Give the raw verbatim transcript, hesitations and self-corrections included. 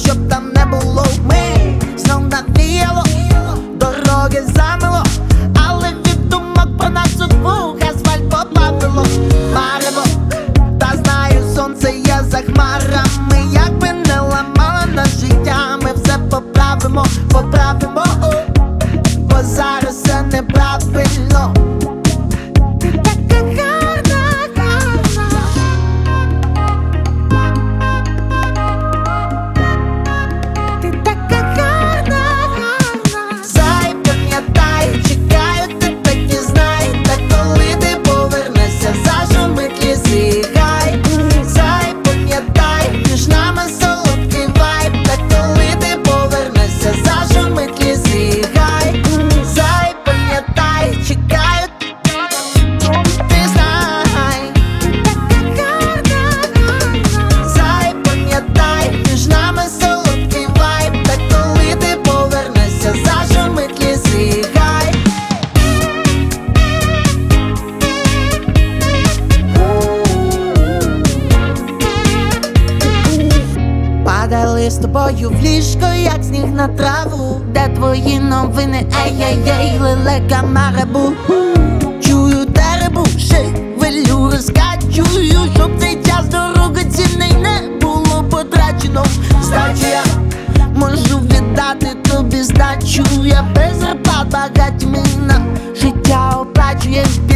щоб там не було. Ми знов навіяло, дороги замило, але від думок про нас у двох асфальт поплавило. Марево, та знаю, сонце є за хмарами. Якби не ламало на життя, ми все поправимо, поправимо, бо зараз це неправильно. Падали з тобою в ліжко, як сніг на траву. Де твої новини, ей-ей-ей, лелека Марабу. Чую теребу, шевелю, розкачую, щоб цей час дорогоцінний не було потрачено. Здачу я можу віддати тобі здачу. Я без зарплат багатьми на життя оплачуєш.